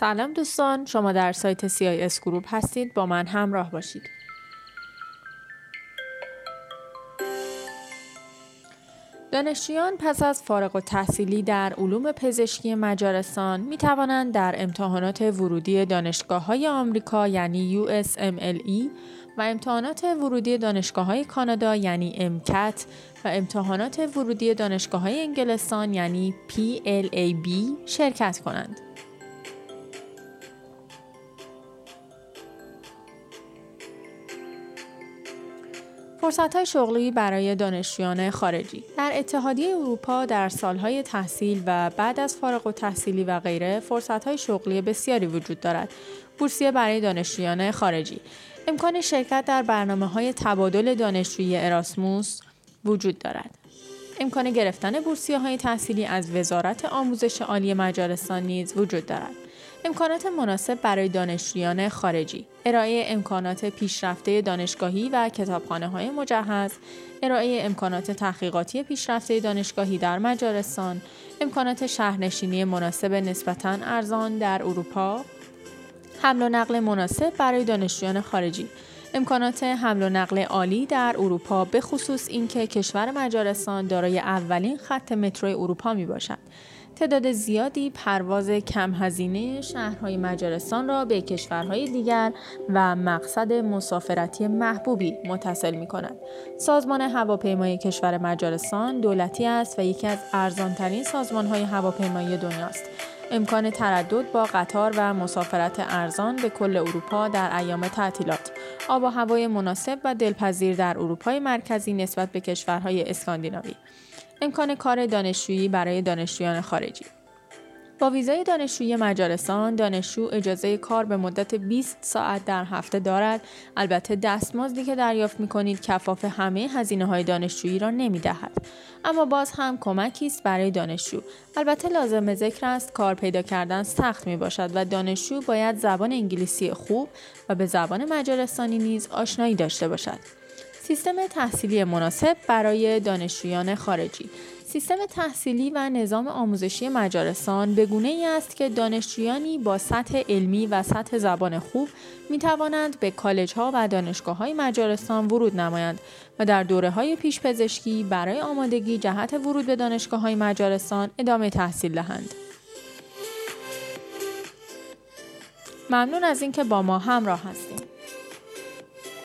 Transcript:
سلام دوستان، شما در سایت CIS گروپ هستید. با من همراه باشید. دانشجویان پس از فارغ التحصیلی در علوم پزشکی مجارستان می توانند در امتحانات ورودی دانشگاه‌های آمریکا یعنی USMLE و امتحانات ورودی دانشگاه‌های کانادا یعنی MCAT و امتحانات ورودی دانشگاه‌های انگلستان یعنی PLAB شرکت کنند. فرصت‌های شغلی برای دانشجویان خارجی. در اتحادیه اروپا در سالهای تحصیل و بعد از فارغ التحصیلی و غیره فرصت‌های شغلی بسیاری وجود دارد. بورسیه برای دانشجویان خارجی. امکان شرکت در برنامه‌های تبادل دانشجویی اراسموس وجود دارد. امکان گرفتن بورسیه‌های تحصیلی از وزارت آموزش عالی مجارستان نیز وجود دارد. امکانات مناسب برای دانشجویان خارجی، ارائه امکانات پیشرفته دانشگاهی و کتابخانه‌های مجهز، ارائه امکانات تحقیقاتی پیشرفته دانشگاهی در مجارستان، امکانات شهرنشینی مناسب نسبتاً ارزان در اروپا، حمل و نقل مناسب برای دانشجویان خارجی، امکانات حمل و نقل عالی در اروپا به خصوص اینکه کشور مجارستان دارای اولین خط مترو اروپا میباشد. تعداد زیادی پرواز کم هزینه شهرهای مجارستان را به کشورهای دیگر و مقصد مسافرتی محبوبی متصل می‌کند. سازمان هواپیمایی کشور مجارستان دولتی است و یکی از ارزان‌ترین سازمان‌های هواپیمایی دنیاست. امکان تردد با قطار و مسافرت ارزان به کل اروپا در ایام تعطیلات، آب و هوای مناسب و دلپذیر در اروپای مرکزی نسبت به کشورهای اسکاندیناوی، امکان کار دانشجویی برای دانشجویان خارجی. با ویزای دانشجویی مجارستان، دانشجو اجازه کار به مدت 20 ساعت در هفته دارد. البته دستمزدی که دریافت می‌کنید کفاف همه هزینه‌های دانشجویی را نمی‌دهد، اما باز هم کمکی است برای دانشجو. البته لازم ذکر است کار پیدا کردن سخت می‌باشد و دانشجو باید زبان انگلیسی خوب و به زبان مجارستانی نیز آشنایی داشته باشد. سیستم تحصیلی مناسب برای دانشجویان خارجی. سیستم تحصیلی و نظام آموزشی مجارستان به گونه‌ای است که دانشجویانی با سطح علمی و سطح زبان خوب می توانند به کالج‌ها و دانشگاه‌های مجارستان ورود نمایند و در دوره‌های پیش‌پزشکی برای آمادگی جهت ورود به دانشگاه‌های مجارستان ادامه تحصیل دهند. ممنون از اینکه با ما همراه هستید.